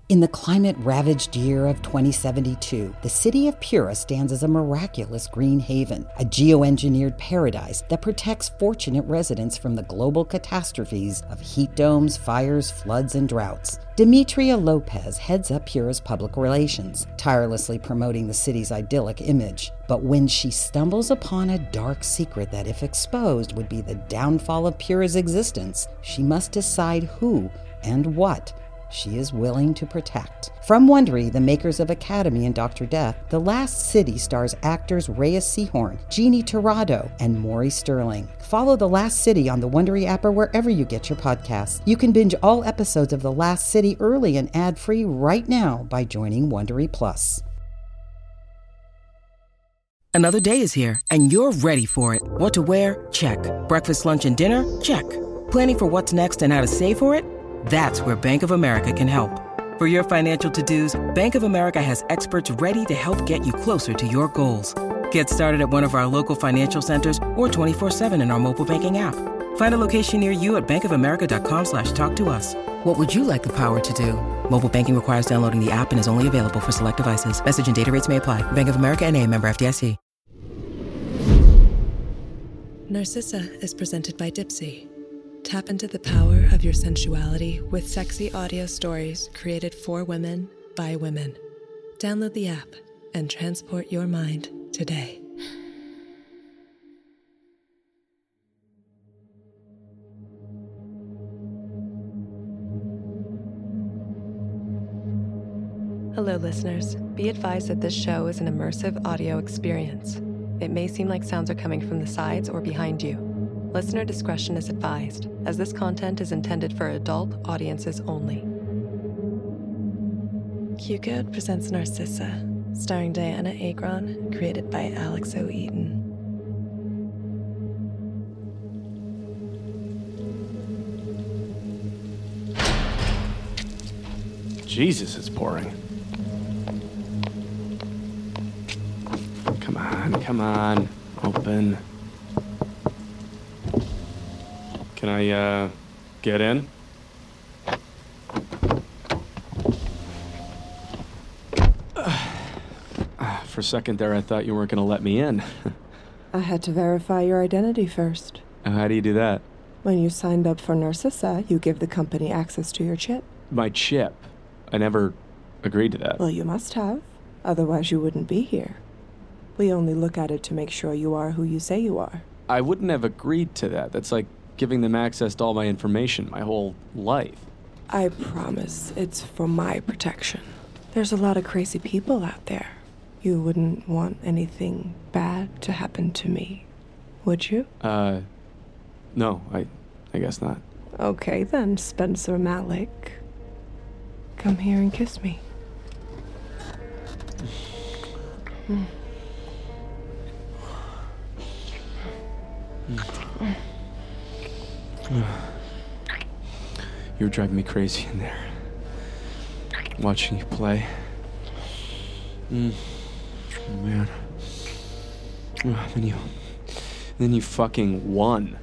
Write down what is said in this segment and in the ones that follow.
In the climate-ravaged year of 2072, the city of Pura stands as a miraculous green haven, a geoengineered paradise that protects fortunate residents from the global catastrophes of heat domes, fires, floods, and droughts. Demetria Lopez heads up Pura's public relations, tirelessly promoting the city's idyllic image. But when she stumbles upon a dark secret that, if exposed, would be the downfall of Pura's existence, she must decide who and what she is willing to protect. From Wondery, the makers of Academy and Dr. Death, The Last City stars actors Reyes Sehorn, Jeannie Torrado, and Maury Sterling. Follow The Last City on the Wondery app or wherever you get your podcasts. You can binge all episodes of The Last City early and ad-free right now by joining Wondery Plus. Another day is here, and you're ready for it. What to wear? Check. Breakfast, lunch, and dinner? Check. Planning for what's next and how to save for it? That's where Bank of America can help. For your financial to-dos, Bank of America has experts ready to help get you closer to your goals. Get started at one of our local financial centers or 24/7 in our mobile banking app. Find a location near you at bankofamerica.com/talktous. What would you like the power to do? Mobile banking requires downloading the app and is only available for select devices. Message and data rates may apply. Bank of America N.A., member FDIC. Narcissa is presented by Dipsy. Tap into the power of your sensuality with sexy audio stories created for women by women. Download the app and transport your mind today. Hello, listeners. Be advised that this show is an immersive audio experience. It may seem like sounds are coming from the sides or behind you. Listener discretion is advised, as this content is intended for adult audiences only. QCode presents Narcissa, starring Diana Agron, created by Alex O. Eaton. Jesus, it's pouring. Come on. Open. Can I, get in? For a second there, I thought you weren't gonna let me in. I had to verify your identity first. How do you do that? When you signed up for Narcissa, you give the company access to your chip. My chip? I never agreed to that. Well, you must have. Otherwise, you wouldn't be here. We only look at it to make sure you are who you say you are. I wouldn't have agreed to that. That's like giving them access to all my information, my whole life. I promise it's for my protection. There's a lot of crazy people out there. You wouldn't want anything bad to happen to me, would you? No, I guess not. Okay then, Spencer Malick. Come here and kiss me. You were driving me crazy in there. Watching you play. Oh, man. Then you fucking won.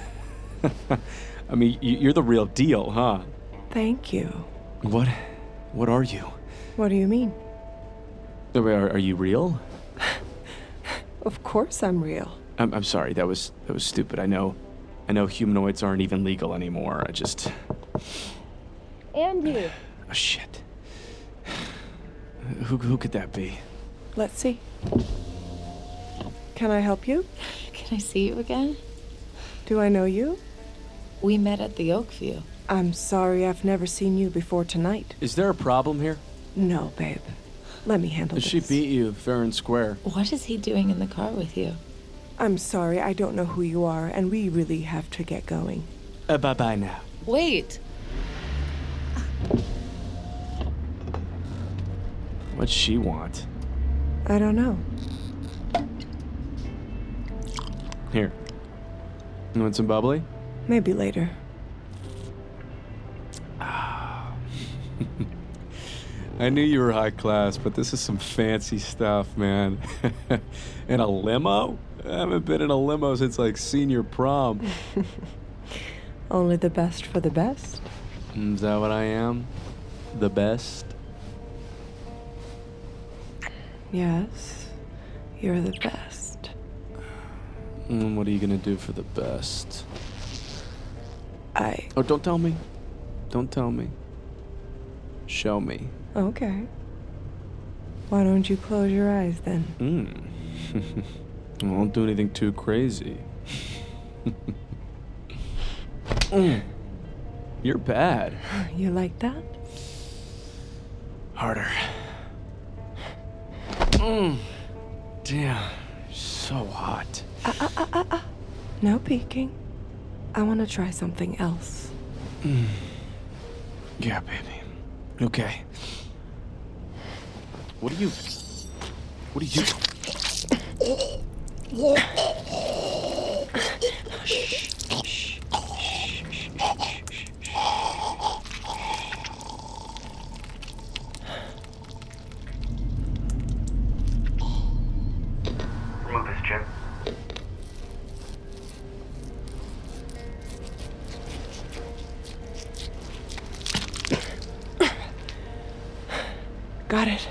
I mean, you're the real deal, huh? Thank you. What are you? What do you mean? Are you real? Of course I'm real. I'm sorry, that was stupid. I know humanoids aren't even legal anymore. Andy! Oh, shit. Who could that be? Let's see. Can I help you? Can I see you again? Do I know you? We met at the Oakview. I'm sorry, I've never seen you before tonight. Is there a problem here? No, babe. Let me handle this. She beat you fair and square. What is he doing in the car with you? I'm sorry, I don't know who you are, and we really have to get going. Bye-bye now. Wait! What'd she want? I don't know. Here. You want some bubbly? Maybe later. I knew you were high class, but this is some fancy stuff, man. In a limo? I haven't been in a limo since, like, senior prom. Only the best for the best. Is that what I am? the best? Yes, you're the best. And what are you gonna do for the best? I... Oh, don't tell me. Don't tell me. Show me. Okay. Why don't you close your eyes then? I won't do anything too crazy. You're bad. You like that? Harder. Damn, so hot. No peeking. I want to try something else. Yeah, baby. Okay. What are you... Remove this, Jim. Got it.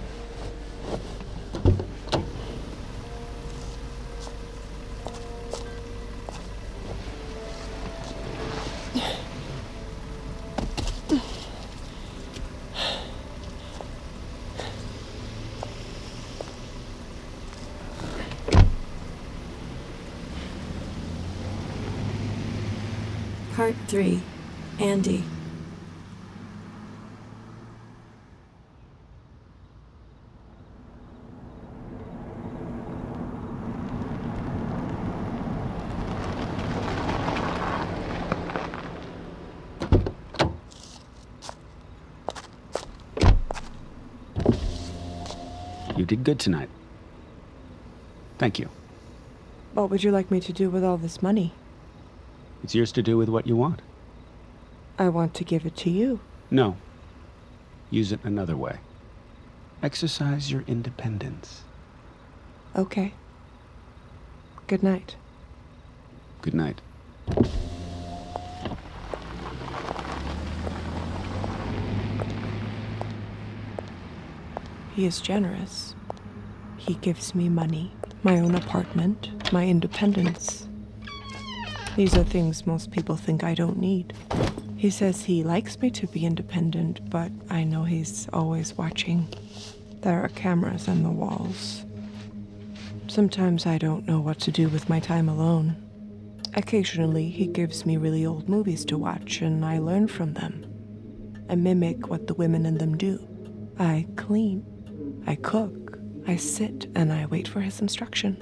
Part 3. Andy. You did good tonight. Thank you. What would you like me to do with all this money? It's yours to do with what you want. I want to give it to you. No. Use it another way. Exercise your independence. Okay. Good night. Good night. He is generous. He gives me money, my own apartment, my independence. These are things most people think I don't need. He says he likes me to be independent, but I know he's always watching. There are cameras on the walls. Sometimes I don't know what to do with my time alone. Occasionally, he gives me really old movies to watch, and I learn from them. I mimic what the women in them do. I clean, I cook, I sit, and I wait for his instruction.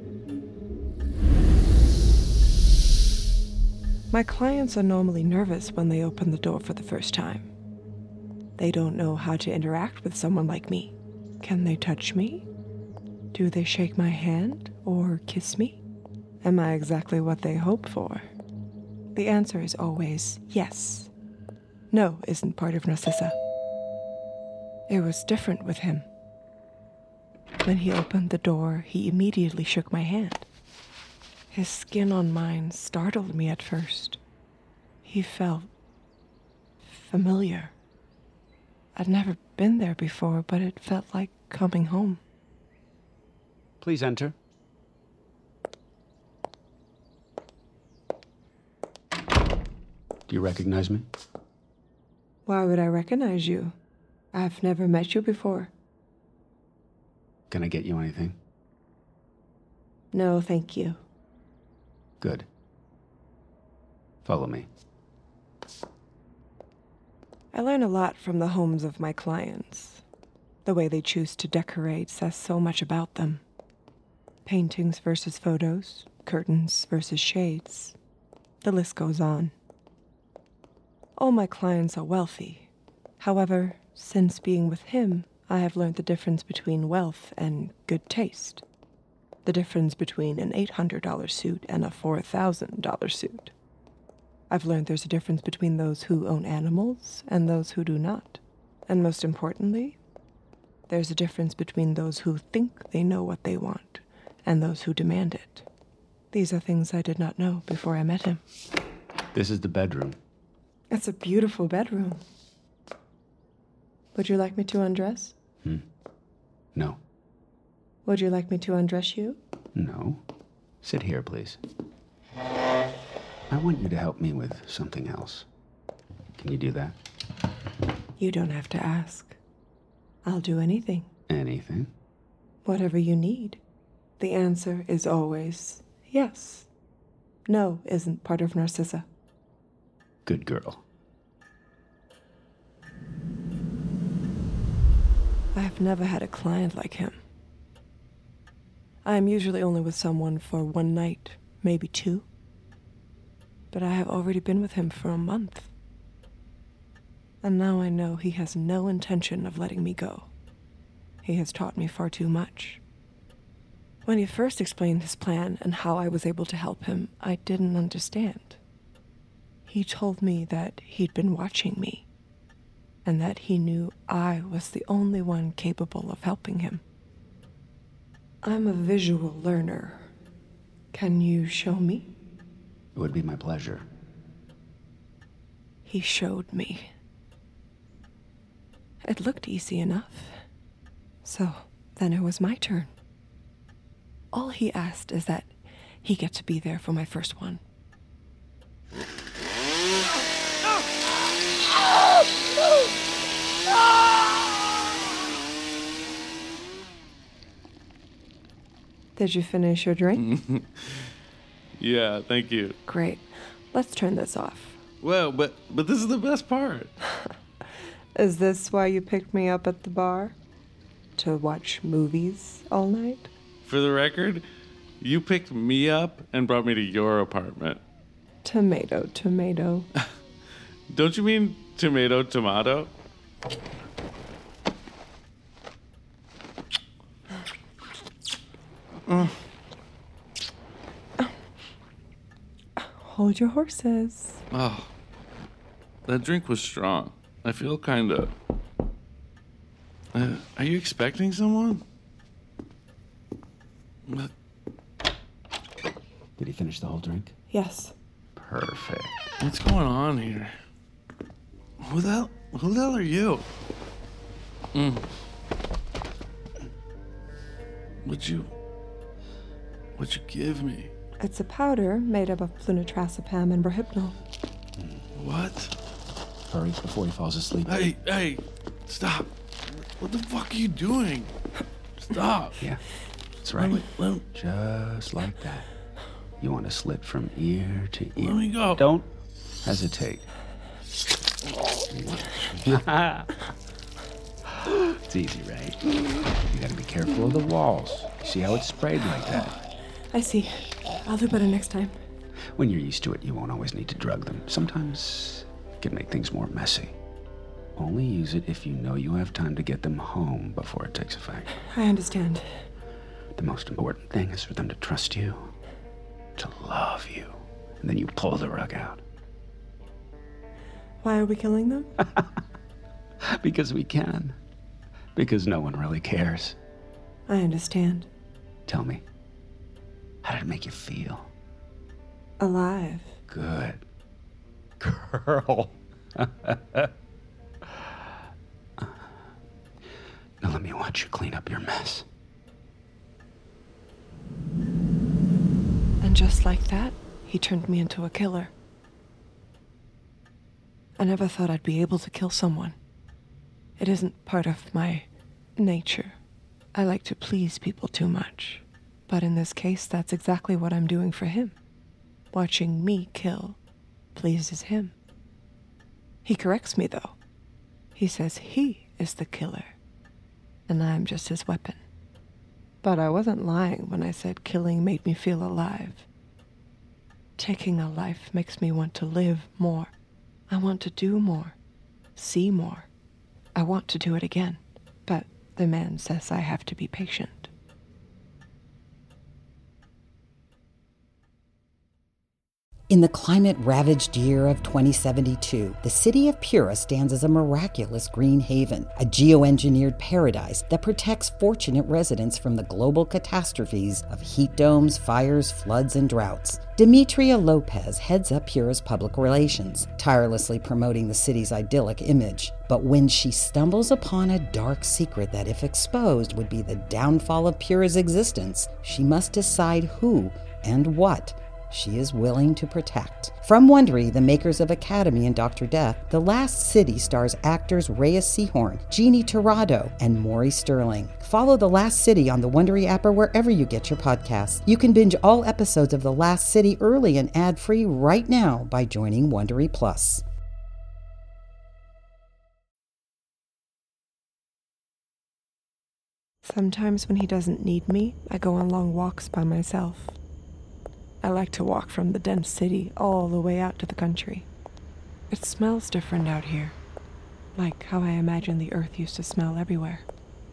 My clients are normally nervous when they open the door for the first time. They don't know how to interact with someone like me. Can they touch me? Do they shake my hand or kiss me? Am I exactly what they hope for? The answer is always yes. No isn't part of Narcissa. It was different with him. When he opened the door, he immediately shook my hand. His skin on mine startled me at first. He felt familiar. I'd never been there before, but it felt like coming home. Please enter. Do you recognize me? Why would I recognize you? I've never met you before. Can I get you anything? No, thank you. Good. Follow me. I learn a lot from the homes of my clients. The way they choose to decorate says so much about them. Paintings versus photos, curtains versus shades. The list goes on. All my clients are wealthy. However, since being with him, I have learned the difference between wealth and good taste. The difference between an $800 suit and a $4,000 suit. I've learned there's a difference between those who own animals and those who do not. And most importantly, there's a difference between those who think they know what they want and those who demand it. These are things I did not know before I met him. This is the bedroom. It's a beautiful bedroom. Would you like me to undress? No. Would you like me to undress you? No. Sit here, please. I want you to help me with something else. Can you do that? You don't have to ask. I'll do anything. Anything? Whatever you need. The answer is always yes. No isn't part of Narcissa. Good girl. I have never had a client like him. I am usually only with someone for one night, maybe two. But I have already been with him for a month. And now I know he has no intention of letting me go. He has taught me far too much. When he first explained his plan and how I was able to help him, I didn't understand. He told me that he'd been watching me, and that he knew I was the only one capable of helping him. I'm a visual learner. Can you show me? It would be my pleasure. He showed me. It looked easy enough. So then it was my turn. All he asked is that he get to be there for my first one. Did you finish your drink? Yeah, thank you. Great. Let's turn this off. Well, but this is the best part. Is this why you picked me up at the bar? To watch movies all night? For the record, you picked me up and brought me to your apartment. Tomato, tomato. Don't you mean tomato, tomato? Hold your horses. Oh, that drink was strong. I feel kinda... are you expecting someone? Did he finish the whole drink? Yes. Perfect. What's going on here? Who the hell are you? What'd you give me? It's a powder made up of flunitrazepam and Rohypnol. What? Hurry before he falls asleep. Hey, stop. What the fuck are you doing? Stop. Yeah, that's right. Let me Just like that. You want to slit from ear to ear. Let me go. Don't hesitate. It's easy, right? You gotta be careful of the walls. See how it's sprayed like that? I see. I'll do better next time. When you're used to it, you won't always need to drug them. Sometimes it can make things more messy. Only use it if you know you have time to get them home before it takes effect. I understand. The most important thing is for them to trust you, to love you, and then you pull the rug out. Why are we killing them? Because we can. Because no one really cares. I understand. Tell me, how did it make you feel? Alive. Good. Girl. Now let me watch you clean up your mess. And just like that, he turned me into a killer. I never thought I'd be able to kill someone. It isn't part of my nature. I like to please people too much. But in this case, that's exactly what I'm doing for him. Watching me kill pleases him. He corrects me, though. He says he is the killer, and I'm just his weapon. But I wasn't lying when I said killing made me feel alive. Taking a life makes me want to live more. I want to do more, see more. I want to do it again, but the man says I have to be patient. In the climate-ravaged year of 2072, the city of Pura stands as a miraculous green haven, a geoengineered paradise that protects fortunate residents from the global catastrophes of heat domes, fires, floods, and droughts. Demetria Lopez heads up Pura's public relations, tirelessly promoting the city's idyllic image. But when she stumbles upon a dark secret that, if exposed, would be the downfall of Pura's existence, she must decide who and what she is willing to protect. From Wondery, the makers of Academy and Dr. Death, The Last City stars actors Reyes Sehorn, Jeannie Torrado, and Maury Sterling. Follow The Last City on the Wondery app or wherever you get your podcasts. You can binge all episodes of The Last City early and ad-free right now by joining Wondery Plus. Sometimes when he doesn't need me, I go on long walks by myself. I like to walk from the dense city all the way out to the country. It smells different out here, like how I imagine the earth used to smell everywhere.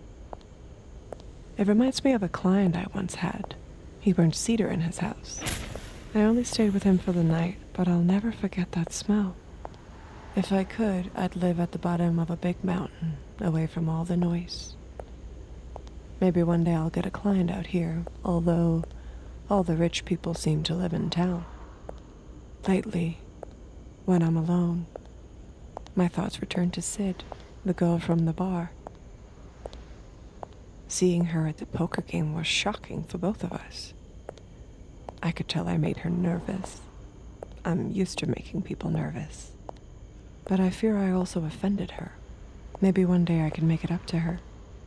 It reminds me of a client I once had. He burned cedar in his house. I only stayed with him for the night, but I'll never forget that smell. If I could, I'd live at the bottom of a big mountain, away from all the noise. Maybe one day I'll get a client out here, although all the rich people seem to live in town. Lately, when I'm alone, my thoughts return to Sid, the girl from the bar. Seeing her at the poker game was shocking for both of us. I could tell I made her nervous. I'm used to making people nervous. But I fear I also offended her. Maybe one day I can make it up to her.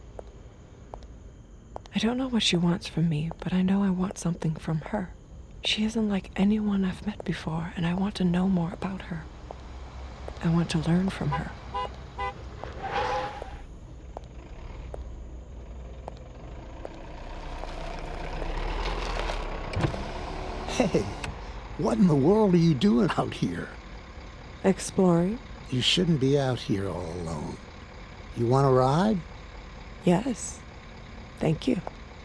I don't know what she wants from me, but I know I want something from her. She isn't like anyone I've met before, and I want to know more about her. I want to learn from her. Hey, what in the world are you doing out here? Exploring? You shouldn't be out here all alone. You want to ride? Yes. Thank you.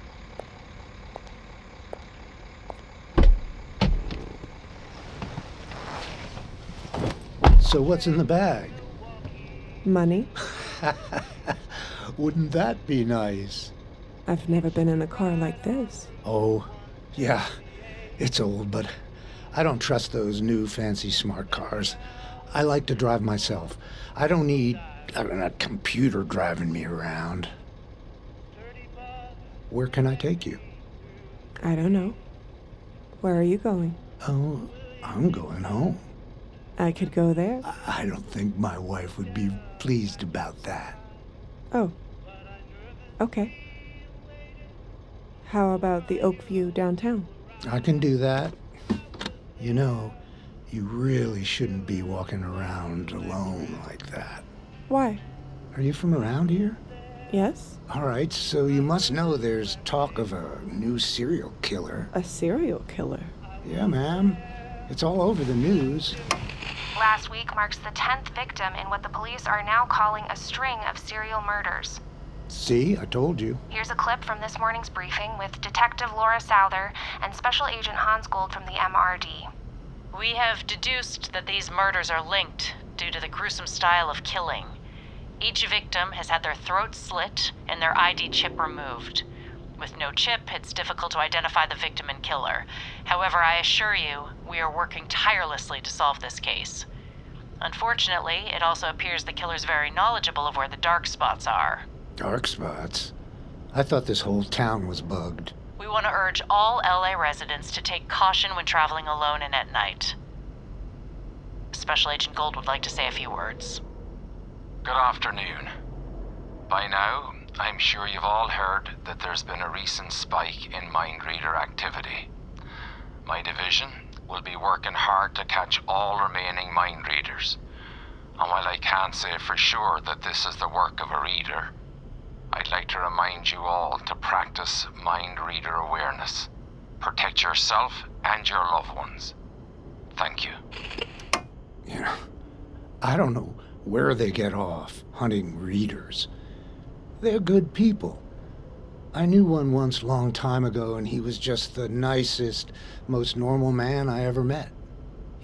So what's in the bag? Money? Wouldn't that be nice? I've never been in a car like this. Oh, yeah. It's old, but I don't trust those new fancy smart cars. I like to drive myself. I don't need a computer driving me around. Where can I take you? I don't know. Where are you going? Oh, I'm going home. I could go there? I don't think my wife would be pleased about that. Oh. Okay. How about the Oakview downtown? I can do that. You know, you really shouldn't be walking around alone like that. Why? Are you from around here? Yes. All right, so you must know there's talk of a new serial killer. A serial killer? Yeah, ma'am. It's all over the news. Last week marks the 10th victim in what the police are now calling a string of serial murders. See, I told you. Here's a clip from this morning's briefing with Detective Laura Souther and Special Agent Hans Gold from the MRD. We have deduced that these murders are linked due to the gruesome style of killing. Each victim has had their throat slit and their ID chip removed. With no chip, it's difficult to identify the victim and killer. However, I assure you, we are working tirelessly to solve this case. Unfortunately, it also appears the killer's very knowledgeable of where the dark spots are. Dark spots? I thought this whole town was bugged. We want to urge all LA residents to take caution when traveling alone and at night. Special Agent Gold would like to say a few words. Good afternoon. By now, I'm sure you've all heard that there's been a recent spike in mind reader activity. My division will be working hard to catch all remaining mind readers. And while I can't say for sure that this is the work of a reader, I'd like to remind you all to practice mind reader awareness. Protect yourself and your loved ones. Thank you. Yeah, I don't know where they get off hunting readers. They're good people. I knew one once long time ago, and he was just the nicest, most normal man I ever met.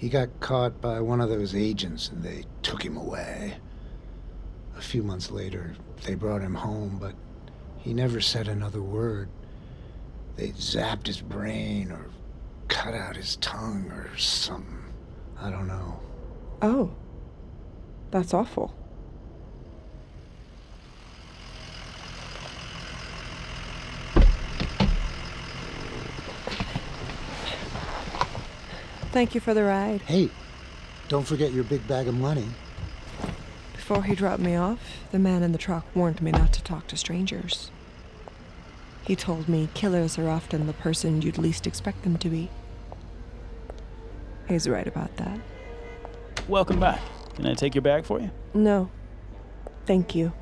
He got caught by one of those agents and they took him away. A few months later, they brought him home, but he never said another word. They zapped his brain or cut out his tongue or something. I don't know. Oh, that's awful. Thank you for the ride. Hey, don't forget your big bag of money. Before he dropped me off, the man in the truck warned me not to talk to strangers. He told me killers are often the person you'd least expect them to be. He's right about that. Welcome back. Can I take your bag for you? No. Thank you.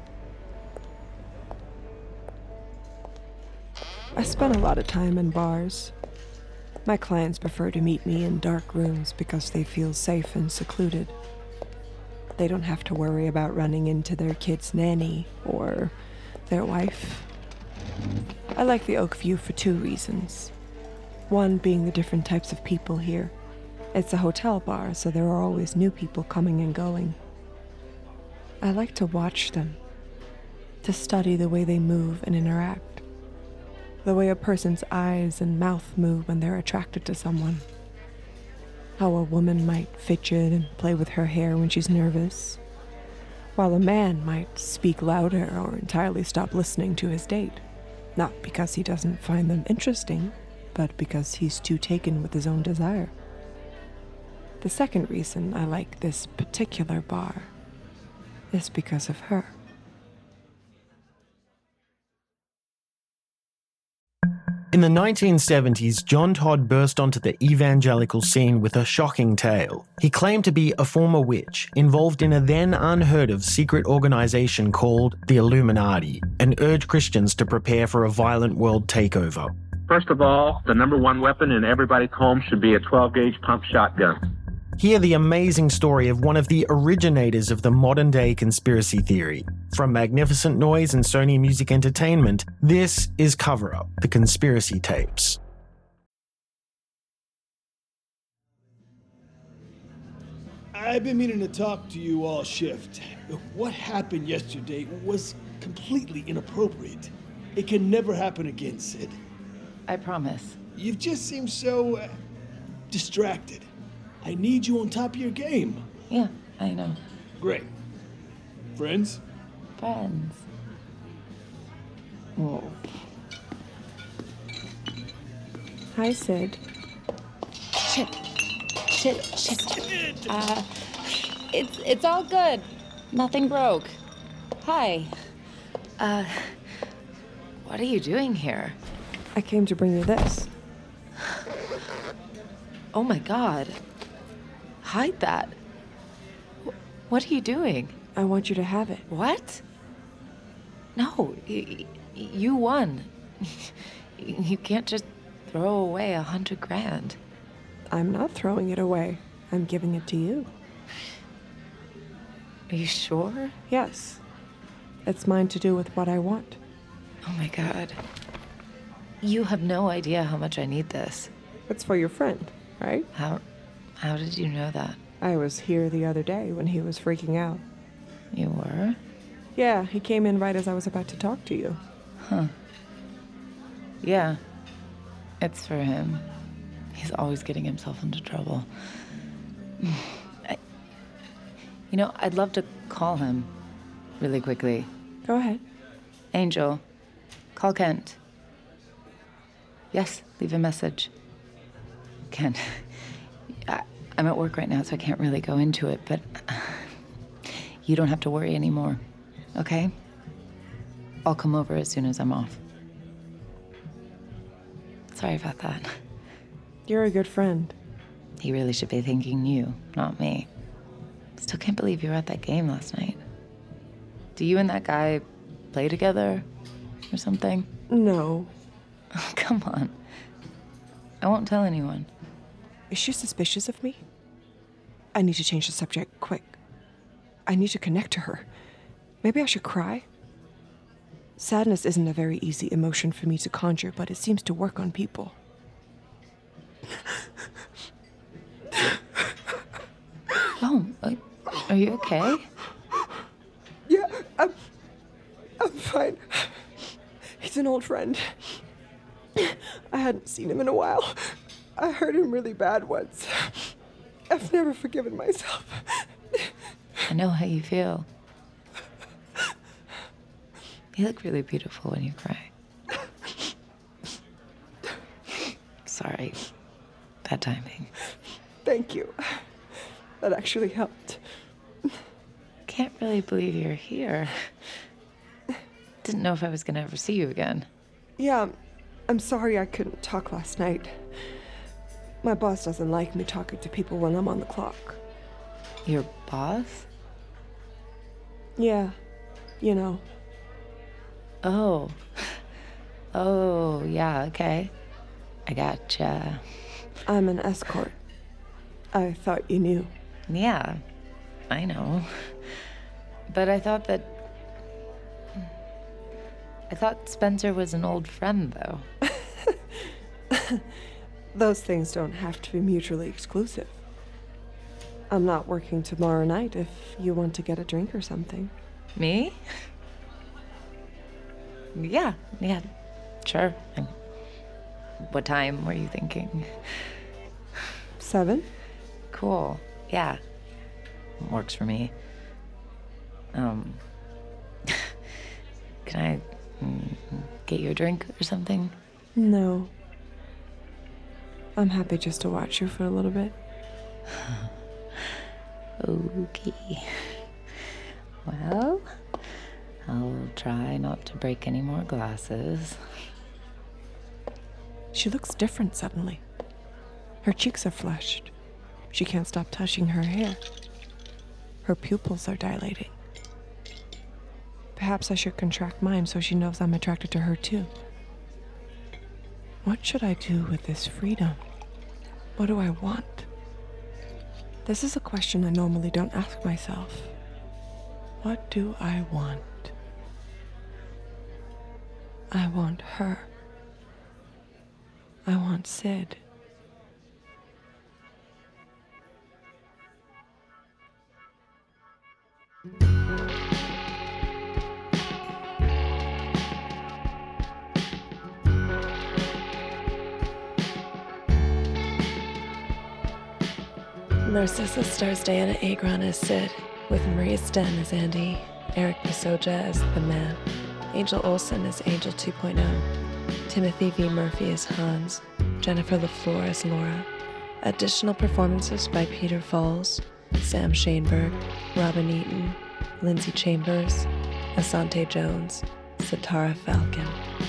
I spent a lot of time in bars. My clients prefer to meet me in dark rooms because they feel safe and secluded. They don't have to worry about running into their kid's nanny or their wife. I like the Oakview for 2 reasons. One being the different types of people here. It's a hotel bar, so there are always new people coming and going. I like to watch them, to study the way they move and interact. The way a person's eyes and mouth move when they're attracted to someone. How a woman might fidget and play with her hair when she's nervous, while a man might speak louder or entirely stop listening to his date. Not because he doesn't find them interesting, but because he's too taken with his own desire. The second reason I like this particular bar is because of her. In the 1970s, John Todd burst onto the evangelical scene with a shocking tale. He claimed to be a former witch, involved in a then unheard-of secret organization called the Illuminati, and urged Christians to prepare for a violent world takeover. First of all, the number one weapon in everybody's home should be a 12-gauge pump shotgun. Hear the amazing story of one of the originators of the modern-day conspiracy theory. From Magnificent Noise and Sony Music Entertainment, this is Cover Up, the Conspiracy Tapes. I've been meaning to talk to you all shift. What happened yesterday was completely inappropriate. It can never happen again, Sid. I promise. You've just seemed so distracted. I need you on top of your game. Yeah, I know. Great. Friends? Friends. Oh. Hi, Sid. Shit. It's all good. Nothing broke. Hi. What are you doing here? I came to bring you this. Oh my God. Hide that. What are you doing? I want you to have it. What? No, you won. You can't just throw away $100,000. I'm not throwing it away. I'm giving it to you. Are you sure? Yes. It's mine to do with what I want. Oh my God. You have no idea how much I need this. It's for your friend, right? How did you know that? I was here the other day when he was freaking out. You were? Yeah, he came in right as I was about to talk to you. Huh. Yeah. It's for him. He's always getting himself into trouble. I'd love to call him really quickly. Go ahead. Angel, call Kent. Yes, leave a message. Kent, I'm at work right now, so I can't really go into it, but you don't have to worry anymore, okay? I'll come over as soon as I'm off. Sorry about that. You're a good friend. He really should be thanking you, not me. Still can't believe you were at that game last night. Do you and that guy play together or something? No. Oh, come on. I won't tell anyone. Is she suspicious of me? I need to change the subject quick. I need to connect to her. Maybe I should cry? Sadness isn't a very easy emotion for me to conjure, but it seems to work on people. Oh, are you okay? Yeah, I'm fine. He's an old friend. I hadn't seen him in a while. I hurt him really bad once. I've never forgiven myself. I know how you feel. You look really beautiful when you cry. Sorry. Bad timing. Thank you. That actually helped. Can't really believe you're here. Didn't know if I was gonna ever see you again. Yeah, I'm sorry I couldn't talk last night. My boss doesn't like me talking to people when I'm on the clock. Your boss? Yeah, you know. Oh, yeah, okay. I gotcha. I'm an escort. I thought you knew. Yeah, I know. But I thought Spencer was an old friend, though. Those things don't have to be mutually exclusive. I'm not working tomorrow night if you want to get a drink or something. Me? Yeah, sure. What time were you thinking? 7? Cool, yeah. Works for me. Can I get you a drink or something? No. I'm happy just to watch you for a little bit. Okay. Well, I'll try not to break any more glasses. She looks different suddenly. Her cheeks are flushed. She can't stop touching her hair. Her pupils are dilating. Perhaps I should contract mine so she knows I'm attracted to her too. What should I do with this freedom? What do I want? This is a question I normally don't ask myself. What do I want? I want her. I want Sid. Narcissa stars Diana Agron as Sid, with Maria Sten as Andy, Eric Pisoja as The Man, Angel Olsen as Angel 2.0, Timothy V. Murphy as Hans, Jennifer LaFleur as Laura. Additional performances by Peter Falls, Sam Shainberg, Robin Eaton, Lindsay Chambers, Asante Jones, Satara Falcon.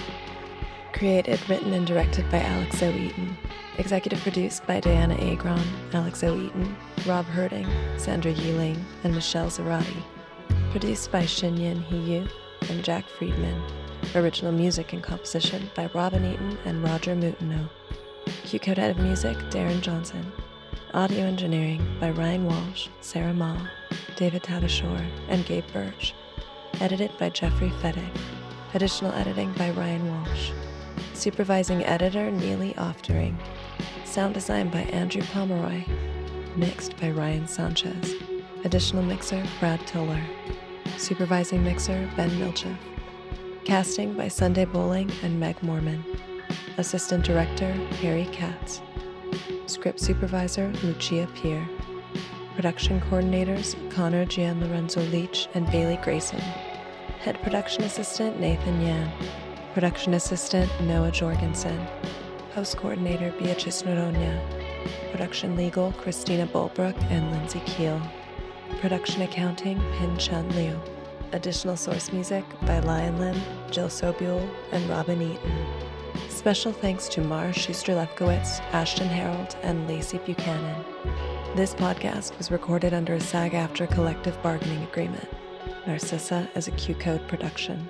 Created, written, and directed by Alex O. Eaton. Executive produced by Diana Agron, Alex O. Eaton, Rob Herding, Sandra Yeeling, and Michelle Zarati. Produced by Shinyin Hiyu and Jack Friedman. Original music and composition by Robin Eaton and Roger Mutino. Q-Code Head of Music, Darren Johnson. Audio engineering by Ryan Walsh, Sarah Ma, David Tadashore, and Gabe Birch. Edited by Jeffrey Fettig. Additional editing by Ryan Walsh. Supervising editor, Neely Oftering. Sound design by Andrew Pomeroy. Mixed by Ryan Sanchez. Additional mixer, Brad Tiller. Supervising mixer, Ben Milchev. Casting by Sunday Bowling and Meg Morman. Assistant director, Harry Katz. Script supervisor, Lucia Peer. Production coordinators, Connor Gianlorenzo Leach and Bailey Grayson. Head production assistant, Nathan Yan. Production assistant, Noah Jorgensen. Post coordinator, Beatrice Noronha. Production legal, Christina Bulbrook and Lindsay Keel. Production accounting, Pin Chun Liu. Additional source music by Lion Lim, Jill Sobule, and Robin Eaton. Special thanks to Mara Schuster-Lefkowitz, Ashton Harold, and Lacey Buchanan. This podcast was recorded under a SAG-AFTRA collective bargaining agreement. Narcissa is a Q-Code production.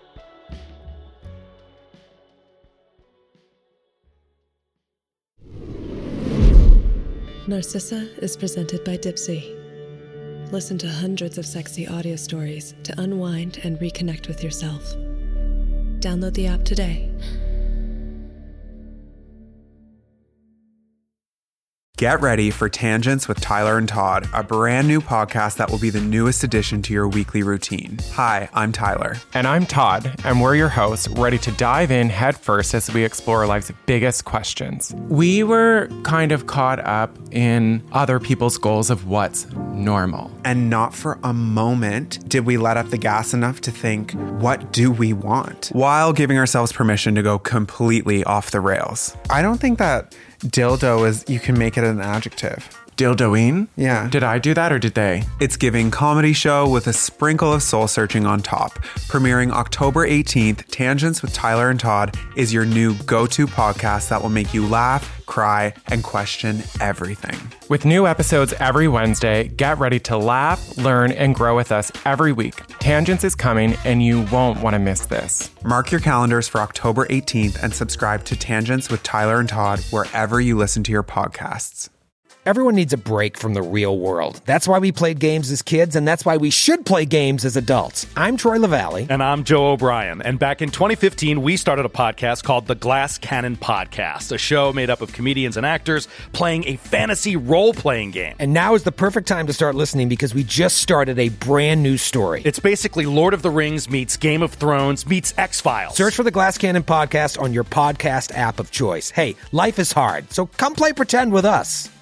Narcissa is presented by Dipsy. Listen to hundreds of sexy audio stories to unwind and reconnect with yourself. Download the app today. Get ready for Tangents with Tyler and Todd, a brand new podcast that will be the newest addition to your weekly routine. Hi, I'm Tyler. And I'm Todd, and we're your hosts, ready to dive in headfirst as we explore life's biggest questions. We were kind of caught up in other people's goals of what's normal. And not for a moment did we let up the gas enough to think, what do we want? While giving ourselves permission to go completely off the rails. I don't think that dildo is, you can make it an adjective. Dildoing? Yeah. Did I do that or did they? It's giving comedy show with a sprinkle of soul searching on top. Premiering October 18th, Tangents with Tyler and Todd is your new go-to podcast that will make you laugh, cry, and question everything. With new episodes every Wednesday, get ready to laugh, learn, and grow with us every week. Tangents is coming, and you won't want to miss this. Mark your calendars for October 18th and subscribe to Tangents with Tyler and Todd wherever you listen to your podcasts. Everyone needs a break from the real world. That's why we played games as kids, and that's why we should play games as adults. I'm Troy LaValle. And I'm Joe O'Brien. And back in 2015, we started a podcast called The Glass Cannon Podcast, a show made up of comedians and actors playing a fantasy role-playing game. And now is the perfect time to start listening because we just started a brand new story. It's basically Lord of the Rings meets Game of Thrones meets X-Files. Search for The Glass Cannon Podcast on your podcast app of choice. Hey, life is hard, so come play pretend with us.